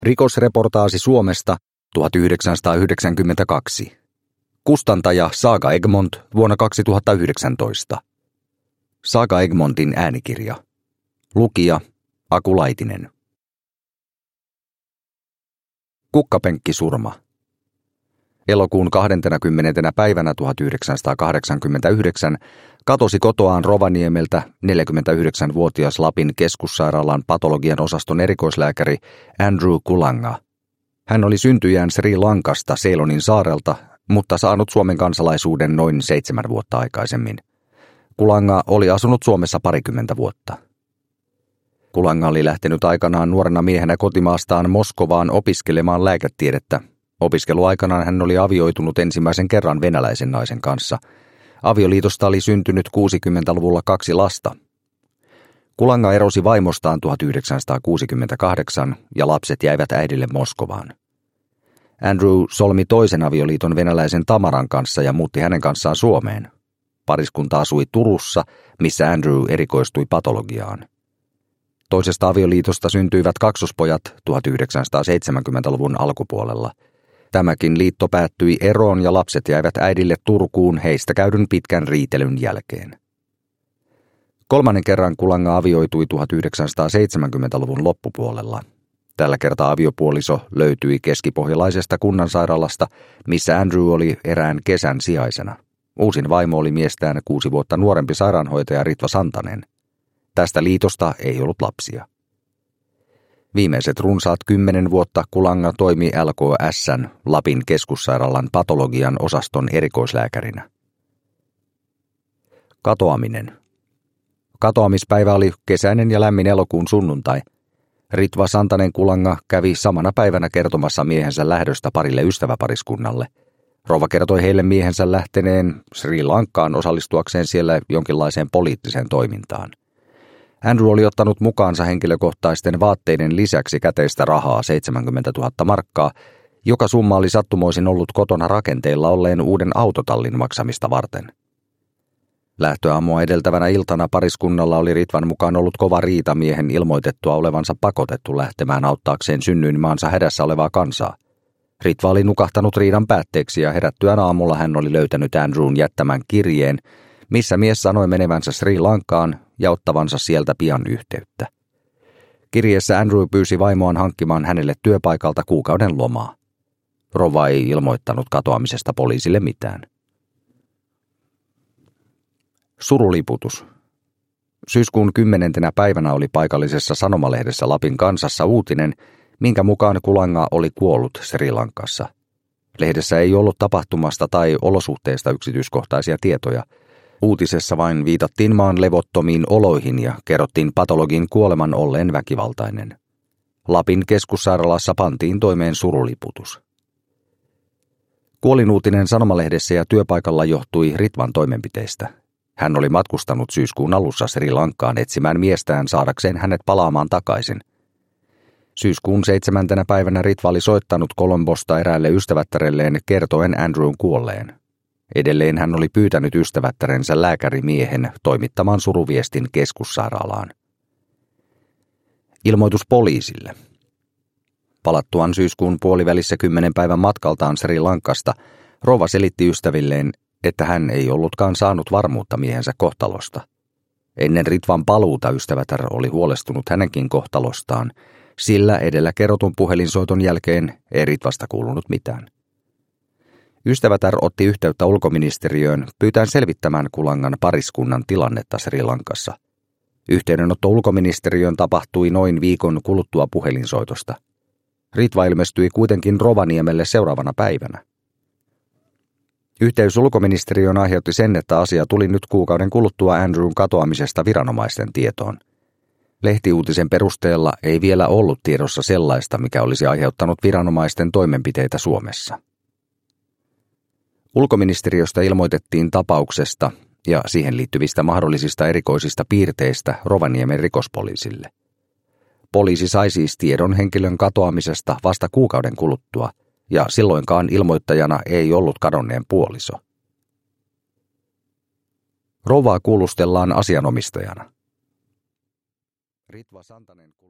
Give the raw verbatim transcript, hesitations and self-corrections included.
Rikosreportaasi Suomesta tuhatyhdeksänsataayhdeksänkymmentäkaksi. Kustantaja Saga Egmont vuonna kaksituhattayhdeksäntoista. Saga Egmontin äänikirja. Lukija Aku Laitinen. Kukkapenkkisurma. Elokuun kahdentenakymmenentenä päivänä tuhatyhdeksänsataakahdeksankymmentäyhdeksän katosi kotoaan Rovaniemeltä neljäkymmentäyhdeksänvuotias Lapin keskussairaalan patologian osaston erikoislääkäri Andrew Kulanga. Hän oli syntyjään Sri Lankasta Ceylonin saarelta, mutta saanut Suomen kansalaisuuden noin seitsemän vuotta aikaisemmin. Kulanga oli asunut Suomessa parikymmentä vuotta. Kulanga oli lähtenyt aikanaan nuorena miehenä kotimaastaan Moskovaan opiskelemaan lääketiedettä. Opiskeluaikanaan hän oli avioitunut ensimmäisen kerran venäläisen naisen kanssa. Avioliitosta oli syntynyt kuusikymmentäluvulla kaksi lasta. Kulanga erosi vaimostaan tuhatyhdeksänsataakuusikymmentäkahdeksan ja lapset jäivät äidille Moskovaan. Andrew solmi toisen avioliiton venäläisen Tamaran kanssa ja muutti hänen kanssaan Suomeen. Pariskunta asui Turussa, missä Andrew erikoistui patologiaan. Toisesta avioliitosta syntyivät kaksospojat tuhatyhdeksänsataaseitsemänkymmentäluvun alkupuolella. Tämäkin liitto päättyi eroon ja lapset jäivät äidille Turkuun heistä käydyn pitkän riitelyn jälkeen. Kolmannen kerran Kulanga avioitui tuhatyhdeksänsataaseitsemänkymmentäluvun loppupuolella. Tällä kertaa aviopuoliso löytyi keskipohjalaisesta kunnansairaalasta, missä Andrew oli erään kesän sijaisena. Uusin vaimo oli miestään kuusi vuotta nuorempi sairaanhoitaja Ritva Santanen. Tästä liitosta ei ollut lapsia. Viimeiset runsaat kymmenen vuotta Kulanga toimi L K S:n Lapin keskussairaalan patologian osaston erikoislääkärinä. Katoaminen. Katoamispäivä oli kesäinen ja lämmin elokuun sunnuntai. Ritva Santanen Kulanga kävi samana päivänä kertomassa miehensä lähdöstä parille ystäväpariskunnalle. Rouva kertoi heille miehensä lähteneen Sri Lankaan osallistuakseen siellä jonkinlaiseen poliittiseen toimintaan. Andrew oli ottanut mukaansa henkilökohtaisten vaatteiden lisäksi käteistä rahaa seitsemänkymmentätuhatta markkaa, joka summa oli sattumoisin ollut kotona rakenteilla olleen uuden autotallin maksamista varten. Lähtöaamua edeltävänä iltana pariskunnalla oli Ritvan mukaan ollut kova riita miehen ilmoitettua olevansa pakotettu lähtemään auttaakseen synnyinmaansa hädässä olevaa kansaa. Ritva oli nukahtanut riidan päätteeksi ja herättyään aamulla hän oli löytänyt Andrewn jättämän kirjeen, missä mies sanoi menevänsä Sri Lankaan ja ottavansa sieltä pian yhteyttä. Kirjeessä Andrew pyysi vaimoaan hankkimaan hänelle työpaikalta kuukauden lomaa. Rouva ei ilmoittanut katoamisesta poliisille mitään. Suruliputus. Syyskuun kymmenentenä päivänä oli paikallisessa sanomalehdessä Lapin Kansassa uutinen, minkä mukaan Kulanga oli kuollut Sri Lankassa. Lehdessä ei ollut tapahtumasta tai olosuhteista yksityiskohtaisia tietoja. Uutisessa vain viitattiin maan levottomiin oloihin ja kerrottiin patologin kuoleman olleen väkivaltainen. Lapin keskussairaalassa pantiin toimeen suruliputus. Kuolinuutinen sanomalehdessä ja työpaikalla johtui Ritvan toimenpiteistä. Hän oli matkustanut syyskuun alussa Sri Lankaan etsimään miestään saadakseen hänet palaamaan takaisin. Syyskuun seitsemäntenä päivänä Ritva oli soittanut Colombosta eräälle ystävättärelleen kertoen Andrewn kuolleen. Edelleen hän oli pyytänyt ystävättärensä lääkärimiehen toimittamaan suruviestin keskussairaalaan. Ilmoitus poliisille. Palattuaan syyskuun puolivälissä kymmenen päivän matkaltaan Sri Lankasta, rouva selitti ystävilleen, että hän ei ollutkaan saanut varmuutta miehensä kohtalosta. Ennen Ritvan paluuta ystävätär oli huolestunut hänenkin kohtalostaan, sillä edellä kerrotun puhelinsoiton jälkeen ei Ritvasta kuulunut mitään. Ystävätär otti yhteyttä ulkoministeriöön pyytäen selvittämään Kulangan pariskunnan tilannetta Sri Lankassa. Yhteydenotto ulkoministeriöön tapahtui noin viikon kuluttua puhelinsoitosta. Ritva ilmestyi kuitenkin Rovaniemelle seuraavana päivänä. Yhteys ulkoministeriöön aiheutti sen, että asia tuli nyt kuukauden kuluttua Andrewn katoamisesta viranomaisten tietoon. Lehtiuutisen perusteella ei vielä ollut tiedossa sellaista, mikä olisi aiheuttanut viranomaisten toimenpiteitä Suomessa. Ulkoministeriöstä ilmoitettiin tapauksesta ja siihen liittyvistä mahdollisista erikoisista piirteistä Rovaniemen rikospoliisille. Poliisi sai siis tiedon henkilön katoamisesta vasta kuukauden kuluttua, ja silloinkaan ilmoittajana ei ollut kadonneen puoliso. Rouvaa kuulustellaan asianomistajana. Ritva Santanen